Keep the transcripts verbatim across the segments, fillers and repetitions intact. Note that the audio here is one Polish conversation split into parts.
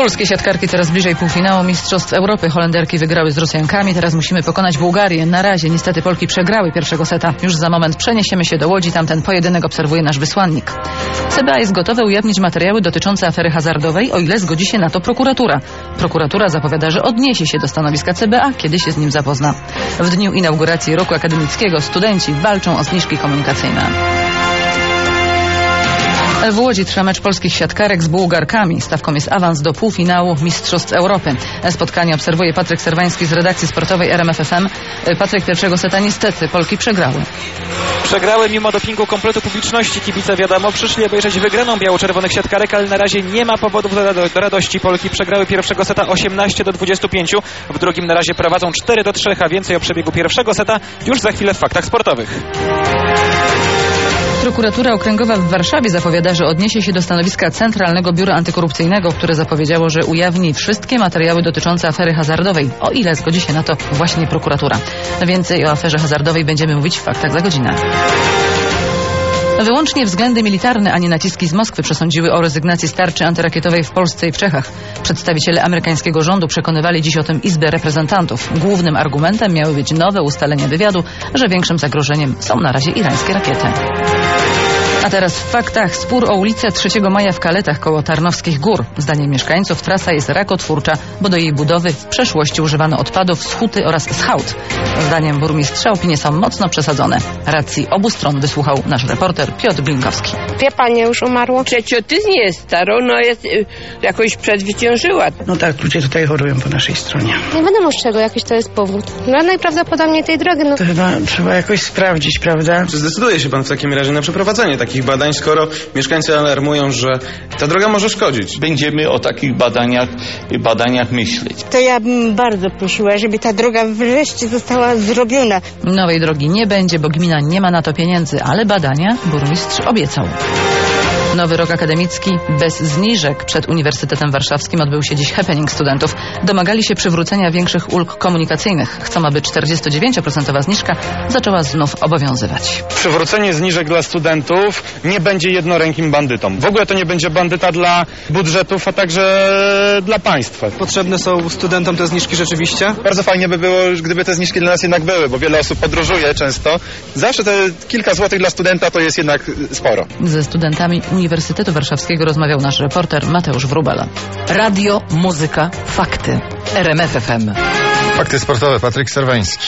Polskie siatkarki coraz bliżej półfinału Mistrzostw Europy. Holenderki wygrały z Rosjankami, teraz musimy pokonać Bułgarię. Na razie niestety Polki przegrały pierwszego seta. Już za moment przeniesiemy się do Łodzi, tamten pojedynek obserwuje nasz wysłannik. C B A jest gotowe ujawnić materiały dotyczące afery hazardowej, o ile zgodzi się na to prokuratura. Prokuratura zapowiada, że odniesie się do stanowiska C B A, kiedy się z nim zapozna. W dniu inauguracji roku akademickiego studenci walczą o zniżki komunikacyjne. W Łodzi trwa mecz polskich siatkarek z Bułgarkami. Stawką jest awans do półfinału Mistrzostw Europy. Spotkanie obserwuje Patryk Serwański z redakcji sportowej R M F F M. Patryk, pierwszego seta niestety Polki przegrały. Przegrały mimo dopingu kompletu publiczności. Kibice, wiadomo, przyszli obejrzeć wygraną biało-czerwonych siatkarek, ale na razie nie ma powodów do, do, do radości. Polki przegrały pierwszego seta osiemnaście do dwudziestu pięciu. W drugim na razie prowadzą cztery do trzech, a więcej o przebiegu pierwszego seta już za chwilę w faktach sportowych. Prokuratura Okręgowa w Warszawie zapowiada, że odniesie się do stanowiska Centralnego Biura Antykorupcyjnego, które zapowiedziało, że ujawni wszystkie materiały dotyczące afery hazardowej, o ile zgodzi się na to właśnie prokuratura. Więcej o aferze hazardowej będziemy mówić w faktach za godzinę. Wyłącznie względy militarne, a nie naciski z Moskwy przesądziły o rezygnacji z tarczy antyrakietowej w Polsce i w Czechach. Przedstawiciele amerykańskiego rządu przekonywali dziś o tym Izbę Reprezentantów. Głównym argumentem miały być nowe ustalenia wywiadu, że większym zagrożeniem są na razie irańskie rakiety. A teraz w faktach. Spór o ulicę trzeciego maja w Kaletach koło Tarnowskich Gór. Zdaniem mieszkańców trasa jest rakotwórcza, bo do jej budowy w przeszłości używano odpadów z huty oraz z hałd. Zdaniem burmistrza opinie są mocno przesadzone. Racji obu stron wysłuchał nasz reporter Piotr Blinkowski. Dwie panie już umarło. Trzeciotyznie jest starą, no jest y, jakoś przezwyciężyła. No tak, ludzie tutaj chorują po naszej stronie. Nie wiadomo z czego, jakiś to jest powód. No najprawdopodobniej tej drogi, no. To chyba trzeba jakoś sprawdzić, prawda? Czy zdecyduje się pan w takim razie na przeprowadzenie takich badań, skoro mieszkańcy alarmują, że ta droga może szkodzić? Będziemy o takich badaniach, badaniach myśleć. To ja bym bardzo prosiła, żeby ta droga wreszcie została zrobiona. Nowej drogi nie będzie, bo gmina nie ma na to pieniędzy, ale badania burmistrz obiecał. Nowy rok akademicki bez zniżek. Przed Uniwersytetem Warszawskim odbył się dziś happening studentów. Domagali się przywrócenia większych ulg komunikacyjnych. Chcą, aby czterdziestodziewięcioprocentowa zniżka zaczęła znów obowiązywać. Przywrócenie zniżek dla studentów nie będzie jednorękim bandytą. W ogóle to nie będzie bandyta dla budżetów, a także dla państwa. Potrzebne są studentom te zniżki rzeczywiście? Bardzo fajnie by było, gdyby te zniżki dla nas jednak były, bo wiele osób podróżuje często. Zawsze te kilka złotych dla studenta to jest jednak sporo. Ze studentami Uniwersytetu Warszawskiego rozmawiał nasz reporter Mateusz Wróbel. Radio, muzyka, fakty. R M F F M. Fakty sportowe, Patryk Serwański.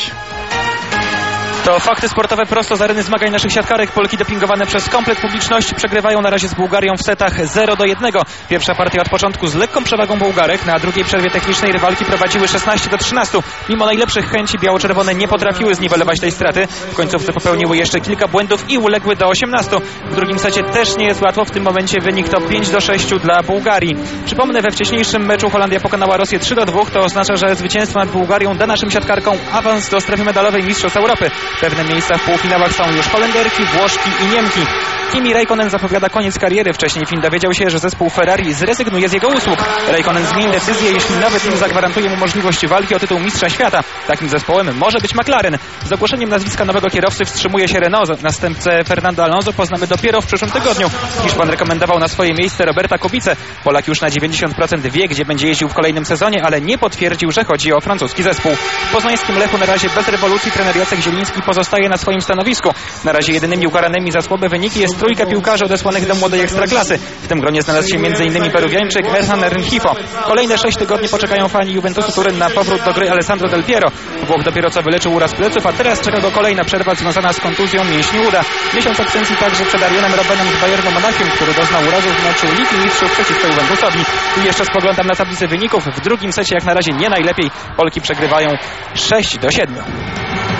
To fakty sportowe prosto z areny zmagań naszych siatkarek. Polki dopingowane przez komplet publiczności przegrywają na razie z Bułgarią w setach zero do jednego. Pierwsza partia od początku z lekką przewagą Bułgarek. Na drugiej przerwie technicznej rywalki prowadziły szesnaście do trzynastu. Mimo najlepszych chęci biało-czerwone nie potrafiły zniwelować tej straty. W końcówce popełniły jeszcze kilka błędów i uległy do osiemnastu. W drugim secie też nie jest łatwo. W tym momencie wynik to pięć do sześciu dla Bułgarii. Przypomnę, we wcześniejszym meczu Holandia pokonała Rosję trzy do dwóch. To oznacza, że zwycięstwo nad Bułgarią da naszym siatkarkom awans do strefy medalowej Mistrzostw Europy. Pewne miejsca w półfinałach są już Holenderki, Włoszki i Niemki. Kimi Räikkönen zapowiada koniec kariery. Wcześniej Fin dowiedział się, że zespół Ferrari zrezygnuje z jego usług. Räikkönen zmieni decyzję, jeśli nowy team zagwarantuje mu możliwość walki o tytuł mistrza świata. Takim zespołem może być McLaren. Z ogłoszeniem nazwiska nowego kierowcy wstrzymuje się Renault. Następcę Fernando Alonso poznamy dopiero w przyszłym tygodniu. Hiszpan rekomendował na swoje miejsce Roberta Kubicę. Polak już na dziewięćdziesiąt procent wie, gdzie będzie jeździł w kolejnym sezonie, ale nie potwierdził, że chodzi o francuski zespół. W poznańskim Lechu na razie bez rewolucji trener Jacek Zieliński pozostaje na swoim stanowisku. Na razie jedynymi ukaranymi za słabe wyniki jest trójka piłkarzy odesłanych do młodej ekstraklasy. W tym gronie znalazł się m.in. Peruwiańczyk Hernan Rengifo. Kolejne sześć tygodni czekają fani Juventusu Turyn na powrót do gry Alessandro Del Piero. Włoch dopiero co wyleczył uraz pleców, a teraz czeka go kolejna przerwa związana z kontuzją mięśni uda. Miesiąc absencji także przed Arionem Robbenem z Bayernu Monachium, który doznał urazu w meczu Ligi Mistrzów przeciwko Juventusowi. I jeszcze spoglądam na tablicę wyników. W drugim secie jak na razie nie najlepiej. Polki przegrywają sześć do siedmiu.